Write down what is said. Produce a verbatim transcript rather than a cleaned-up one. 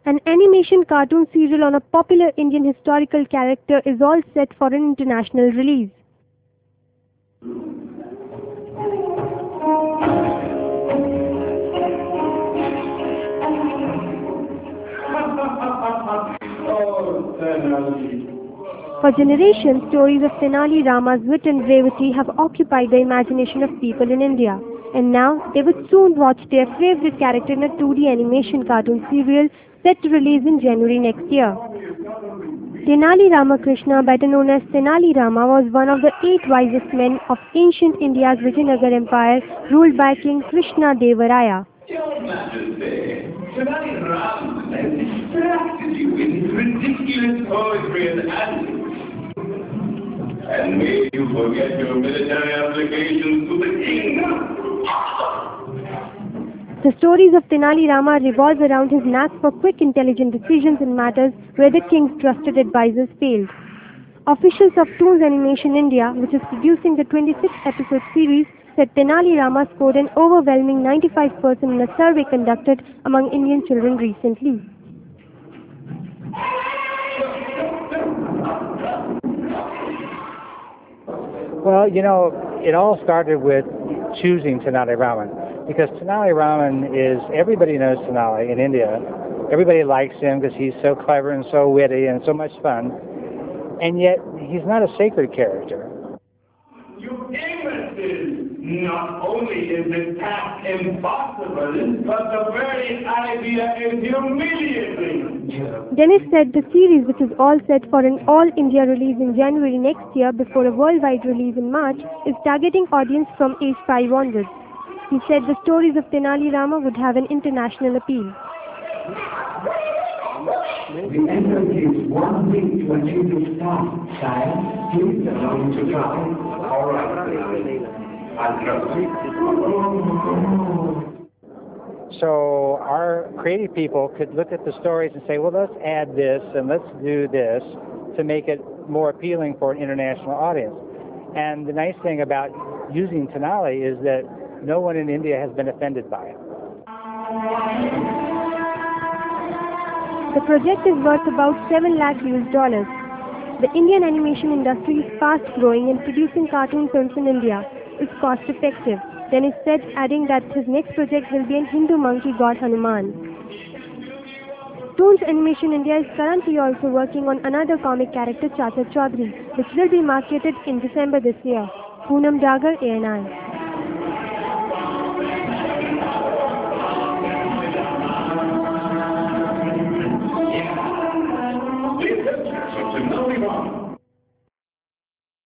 An animation cartoon serial on a popular Indian historical character is all set for an international release. Oh, Tenali. For generations, stories of Tenali Rama's wit and bravery have occupied the imagination of people in India. And now, they would soon watch their favorite character in a two D animation cartoon serial set to release in January next year. Tenali Ramakrishna, better known as Tenali Rama, was one of the eight wisest men of ancient India's Vijayanagar Empire, ruled by King Krishna Devaraya. Your Majesty, Tenali Ram has distracted you with his ridiculous poetry and antics, and made you forget your military obligations to the king. The stories of Tenali Rama revolve around his knack for quick, intelligent decisions in matters where the king's trusted advisors failed. Officials of Toons Animation India, which is producing the twenty-six episode series, said Tenali Rama scored an overwhelming ninety-five percent in a survey conducted among Indian children recently. Well, you know, it all started with choosing Tenali Raman, because Tenali Raman is, everybody knows Tenali in India. Everybody likes him because he's so clever and so witty and so much fun, and yet he's not a sacred character. You imbeciles! Not only is this task impossible, but the very idea is humiliating. Dennis said the series, which is all set for an all-India release in January next year before a worldwide release in March, is targeting audience from age five onwards. He said the stories of Tenali Rama would have an international appeal. The Emperor gives one week to achieve his task, sire. Please allow him to try. All right, I'll trust you. So our creative people could look at the stories and say, well, let's add this and let's do this to make it more appealing for an international audience. And the nice thing about using Tenali is that no one in India has been offended by it. The project is worth about seven lakh U S dollars. The Indian animation industry is fast growing, and producing cartoon films in India is cost effective. Dennis said, adding that his next project will be an Hindu monkey god Hanuman. Toons Animation India is currently also working on another comic character, Chacha Chaudhary, which will be marketed in December this year. Poonam Dagar, A N I. The adventures of Tenali Ram.